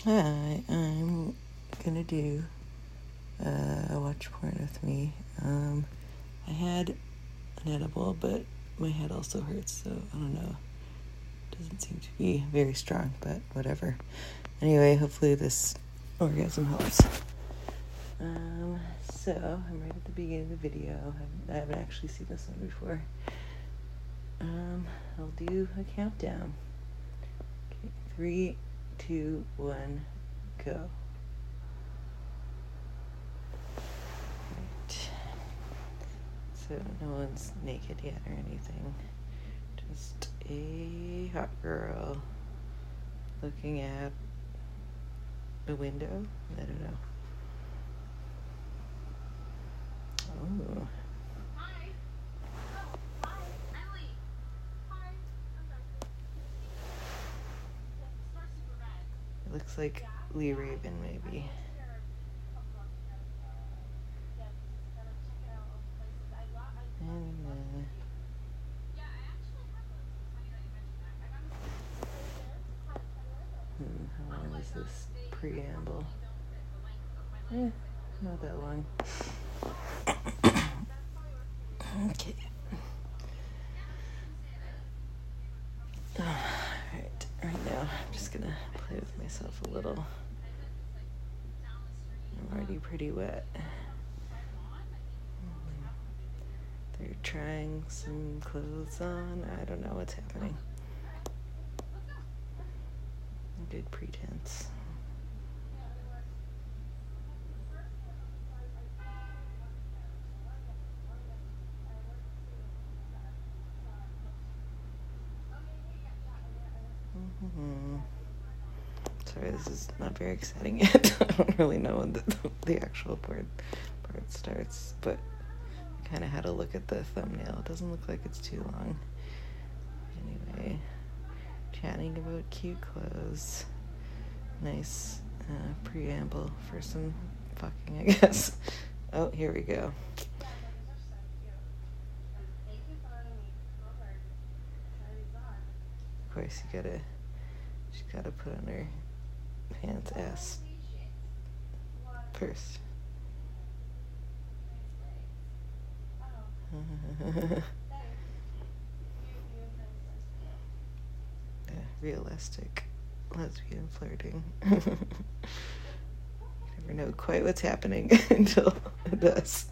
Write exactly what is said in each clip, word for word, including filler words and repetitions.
Hi, I'm gonna do uh, watch porn with me. Um, I had an edible, but my head also hurts, so I don't know. Doesn't seem to be very strong, but whatever. Anyway, hopefully this orgasm helps. Um, so I'm right at the beginning of the video. I haven't, I haven't actually seen this one before. Um, I'll do a countdown. Okay, three, two, one, go. Right. So no one's naked yet or anything. Just a hot girl looking at a window. I don't know. Oh. Hi. Oh, hi. Emily. Hi. I'm sorry. It smells super bad. It looks like Lee Raven, maybe. And, uh, hmm, how long is this preamble? Eh, not that long. Okay. Alright, right now I'm just gonna play with myself a little. I'm already pretty wet. They're trying some clothes on. I don't know what's happening. Good pretense. Mm-hmm. Sorry, this is not very exciting yet. I don't really know when the, the actual part, part starts, but I kind of had a look at the thumbnail. It doesn't look like it's too long. Anyway, chatting about cute clothes. Nice uh, preamble for some fucking, I guess. Oh, here we go. Of course, you gotta, she's gotta put on her pants ass first. Yeah, realistic lesbian flirting. You never know quite what's happening until it does.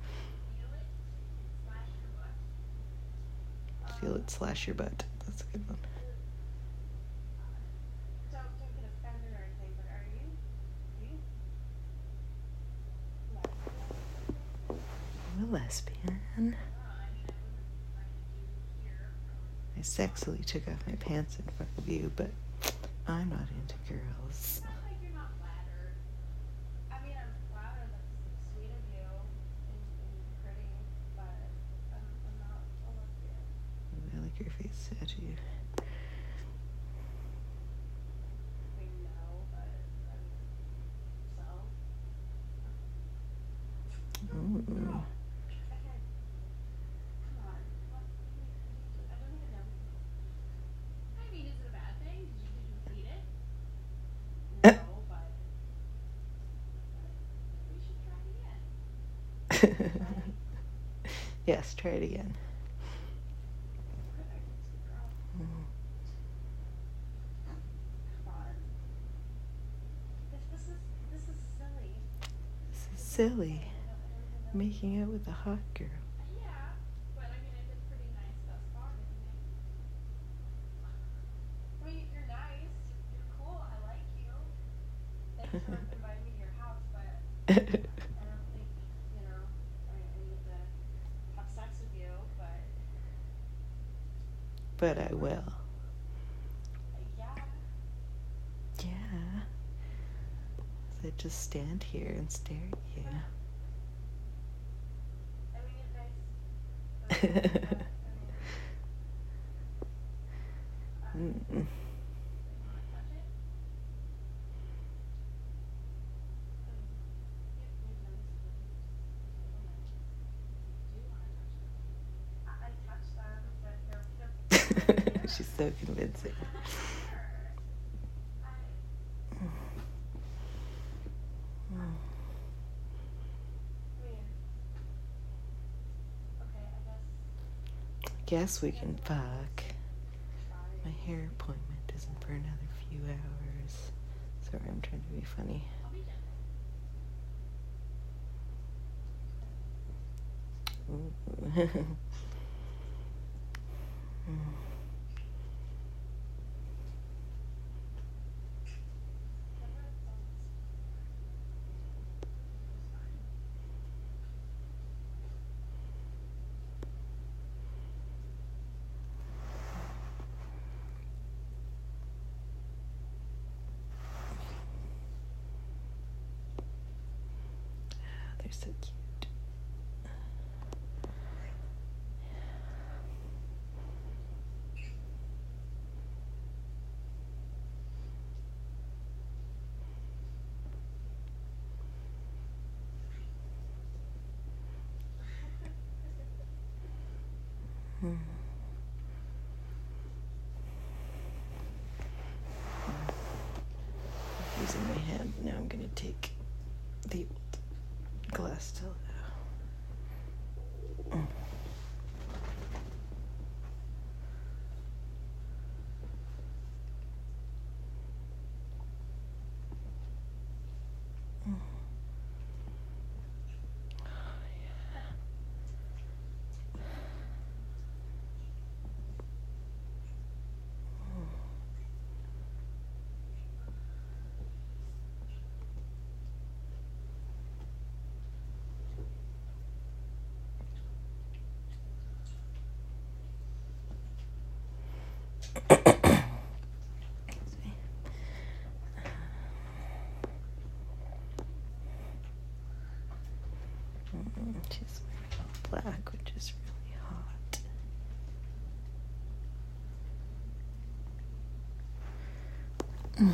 Feel it slash your butt. That's a good one. I'm a lesbian. I sexily took off my pants in front of you, but I'm not into girls. I like your face tattoo. Ooh. Yes, try it again. Mm. This is this is silly. This is silly. Making out with a hot girl. Yeah, but I mean, I did pretty nice thus far, didn't I? I mean, you're nice. You're cool. I like you. Thanks for inviting me to your house, but I don't think, you know, I, I need to have sex with you, but... But I will. Yeah. Yeah. So just stand here and stare at you. I mean, you're nice. But, I mean, Mm-mm. She's so convincing. guess we can fuck. My hair appointment isn't for another few hours. Sorry, I'm trying to be funny. Ooh. They're so cute. Hmm. Using my hand, now I'm gonna take the old glass stiletto. Mm. Mm. She's wearing black, which is really hot. Mm.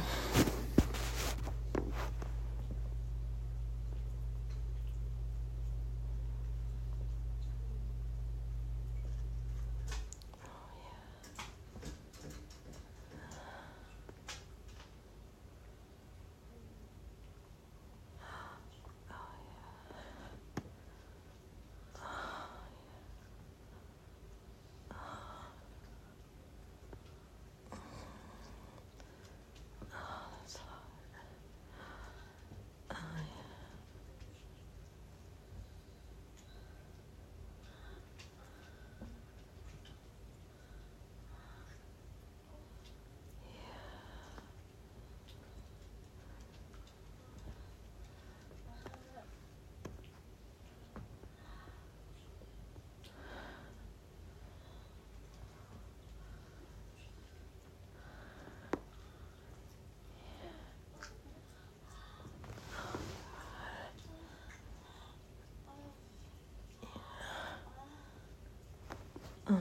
Oh.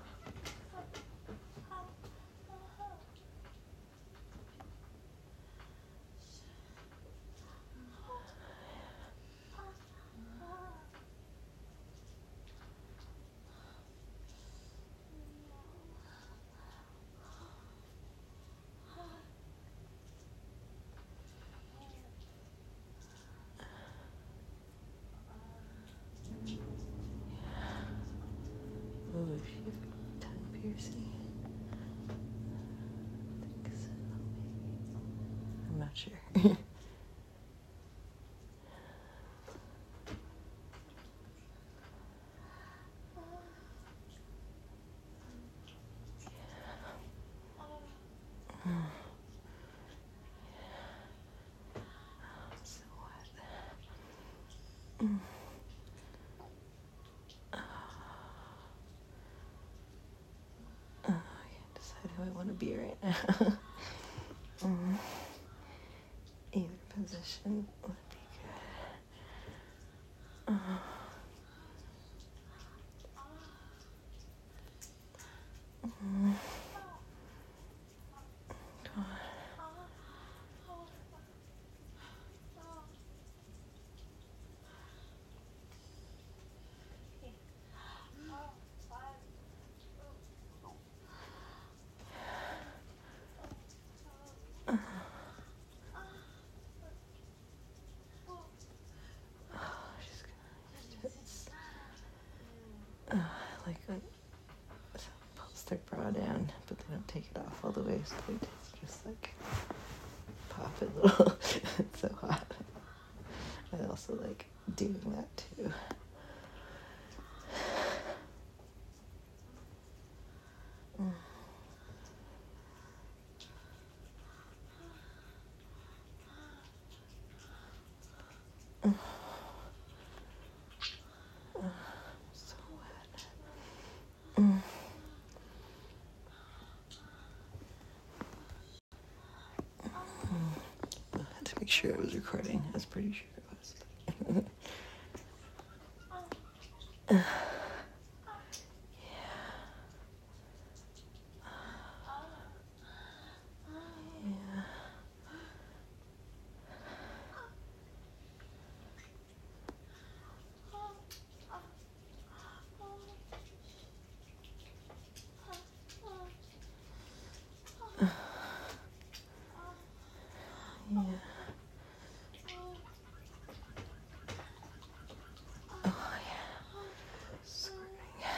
Oh, if you have tongue piercing. I think so, maybe. I'm not sure. I'm so wet. Mm. Oh, I can't decide who I want to be right now. mm. Either position would be good. Oh. Mm. Oh, she's gonna just I don't take it off all the way, so I just like pop it a little. It's so hot. I also like doing that too. Mm. Mm. Mm. So wet. Mm. I had to make sure I was recording. I was pretty sure it was. Yeah. Yeah. Oh yeah. Sorting.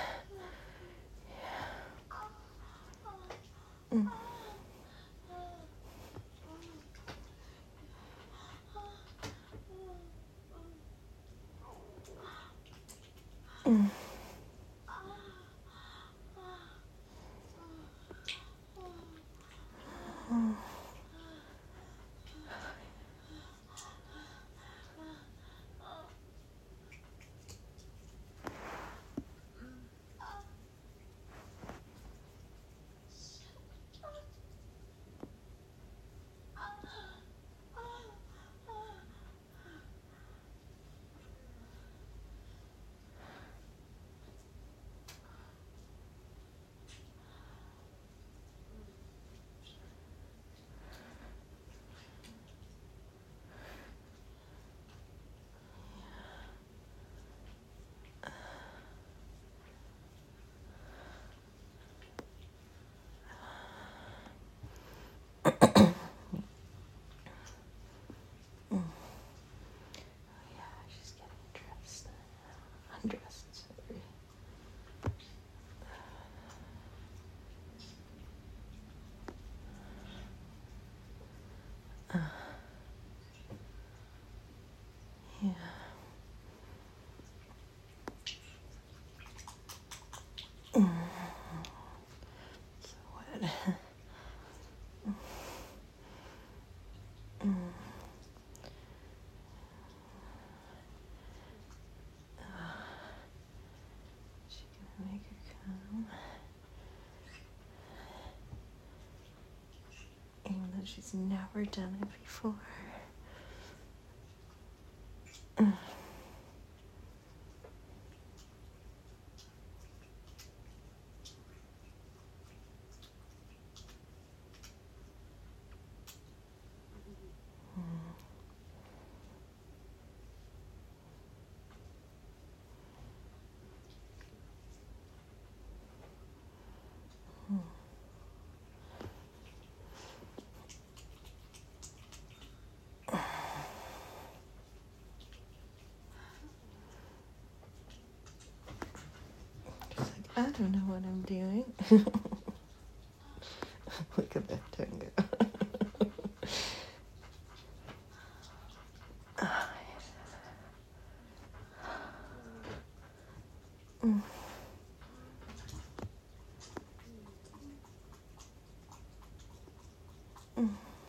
Yeah. Mm. Mm. Mm. Yeah, she's getting dressed. Undressed, sorry. Uh, yeah. Mm. So wet. Mm. She's gonna make her come. Even though she's never done it before. Mm. Mm. She's like, I don't know what I'm doing. Look at that tongue go. Mm. Mm.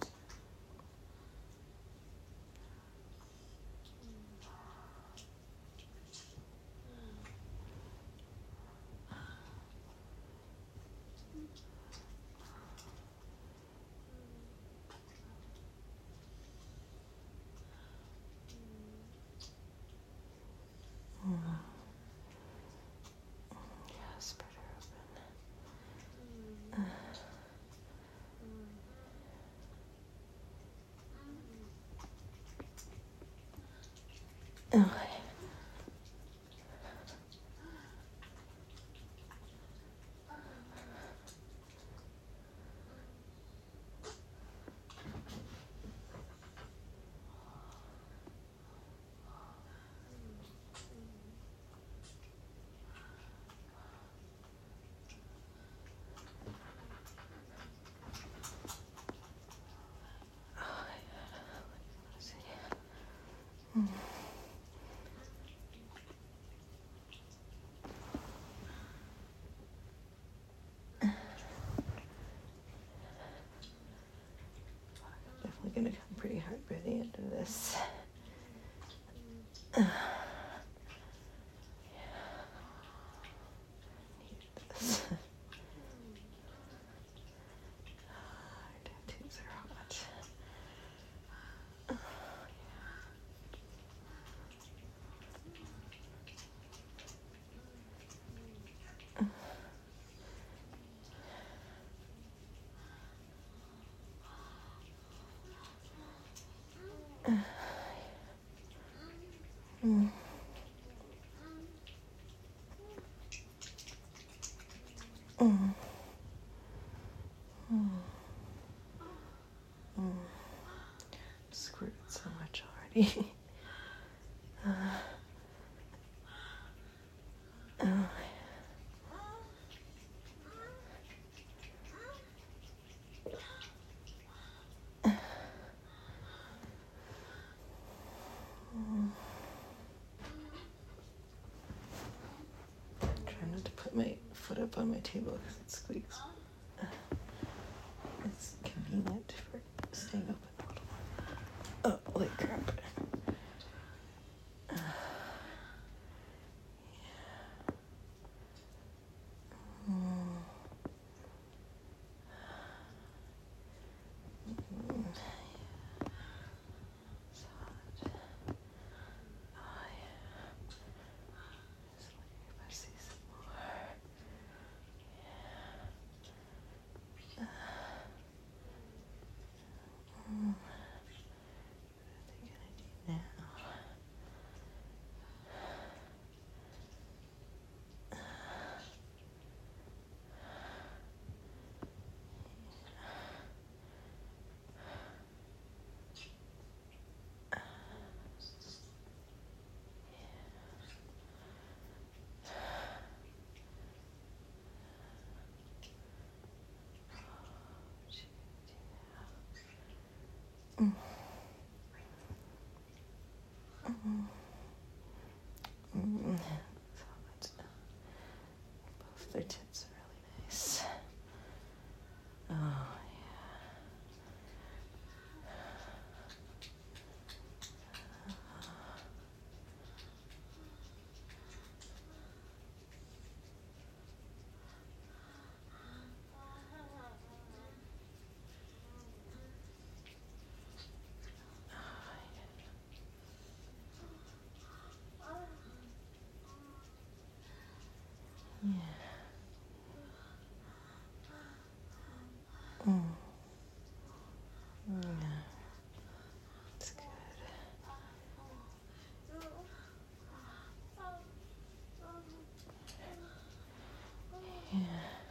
Mm. Yeah, spread her open. Oh. of this. This. Our tattoos are hot. Mm. Mm. Mm. Mm. Squirted so much already. uh, oh. Mm. Try not to put my foot up on my table because it squeaks. It's convenient for staying open a little more. Oh, holy crap. Uh, yeah. Mm. Mm. It's hot. Oh, yeah. Just wondering if I see some more. Yeah. Mm. What are they gonna do now? Mm. Mm. Mm. So that's, both their tits are really nice. Oh, yeah. Yeah. Mm. Yeah. It's good. Yeah.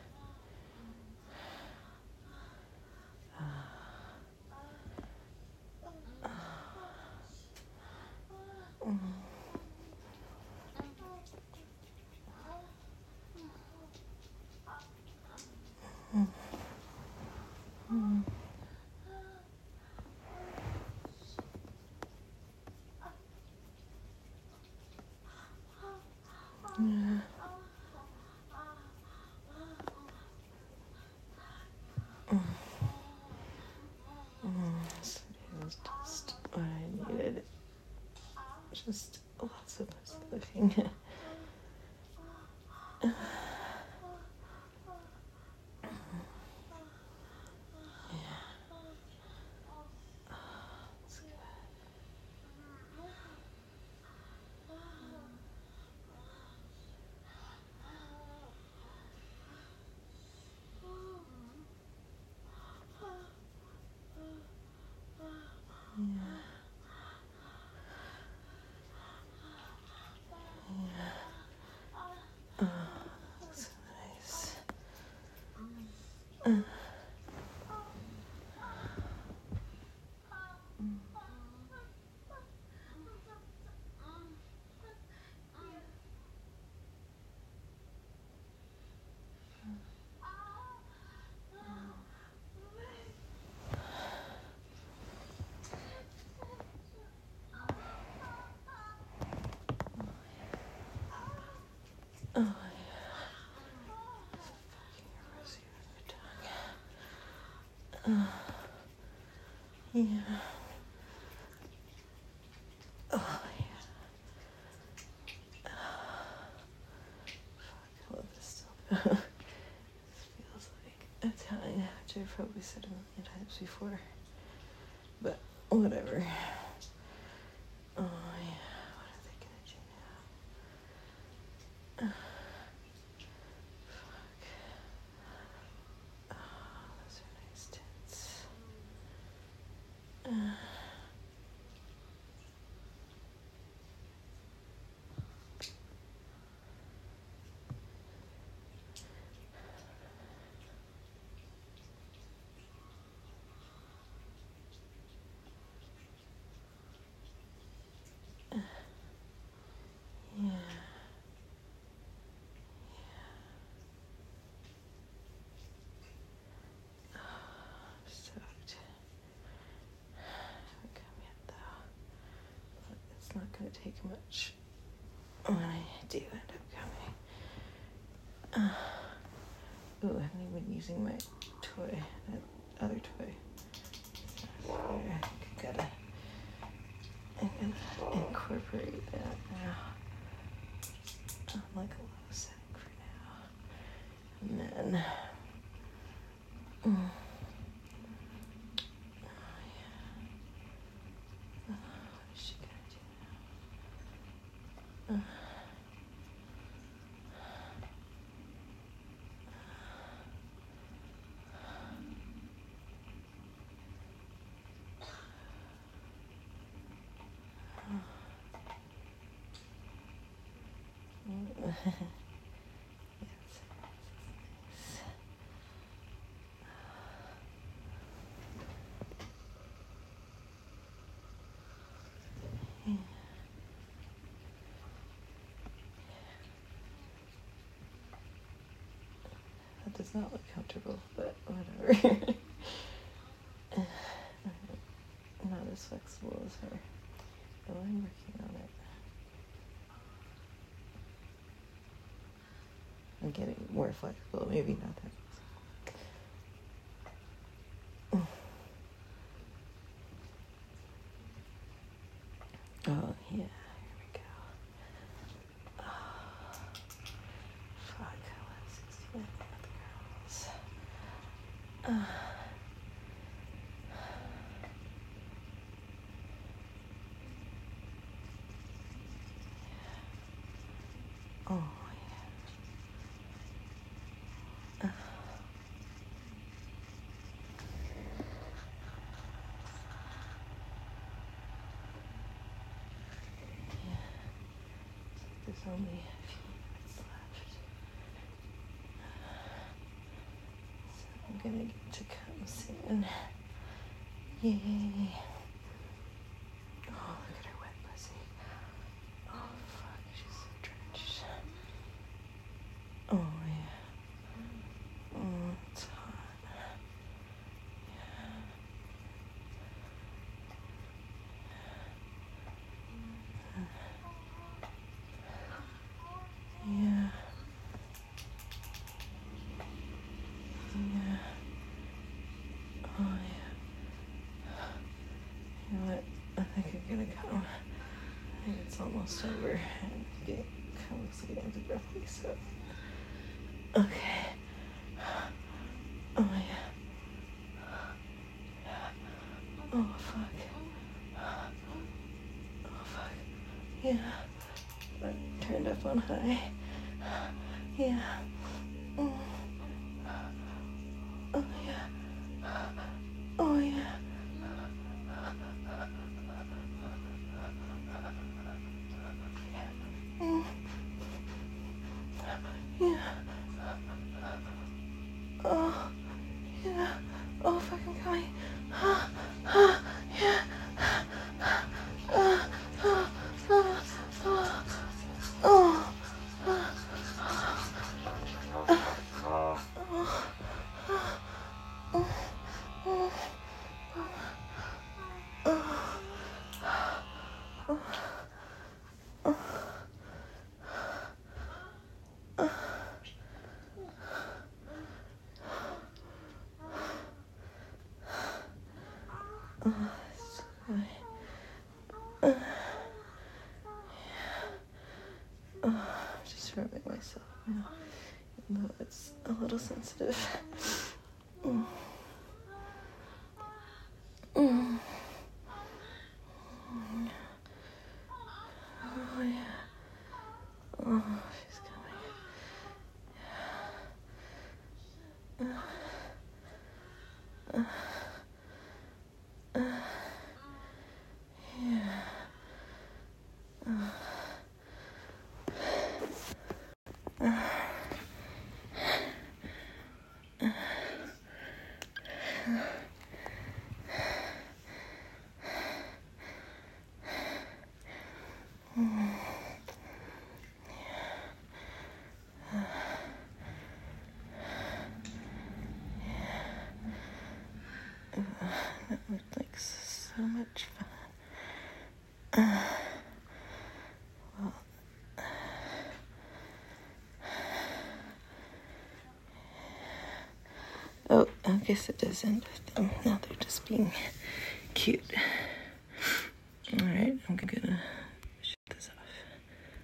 Mm. Mm. Mm. Yeah. Mm. Mm. So it was just what I needed. Just lots of pussy licking. Yeah. It's good. Yeah. Yeah. Oh, so nice. Uh. Mm. Oh, yeah. Rosy with my tongue. Uh, yeah. I've probably said a million times before. But whatever. Oh yeah, what are they gonna do now? Uh, fuck. Oh, those are nice tits. Uh, yeah. I'm stoked. Haven't come yet though. But it's not gonna take much when I do end up coming. Uh, ooh, I haven't even been using my toy, that other toy. So I gotta, I gotta incorporate that now. I'm like a low setting for now. And then, mm, oh yeah. Oh, what is she gonna do now? Uh, yes, it's nice. Yeah. That does not look comfortable, but whatever. Not as flexible as her. But I'm working on it. I'm getting more flexible, maybe not that flexible. Oh, yeah, here we go. Oh, fuck, I love sixty-nine with girls. Uh, oh, yeah. Uh, yeah. There's only a few minutes left. So I'm gonna get to come soon. Yay. Oh, look at her wet pussy. Oh, fuck, she's so drenched. Oh, yeah. Oh, it's hot. Yeah. Yeah. Oh, yeah. You know what? I think I'm gonna go. I think it's almost over. I'm getting kind of getting too breathy, so. Okay. Oh, yeah. Oh, fuck. Oh, fuck. Yeah. I turned up on high. Yeah. Mm. Oh, yeah. Oh, yeah. Mm. Yeah. Oh, yeah. Oh, fucking coming. Ah, ah, yeah. Ah, ah, ah, ah, oh, ah, ah, oh, oh, I'm just rubbing myself now, even though it's a little sensitive. Mm. That looked like so much fun. Uh, well, oh, I guess it does end with them. Now they're just being cute. Alright, I'm gonna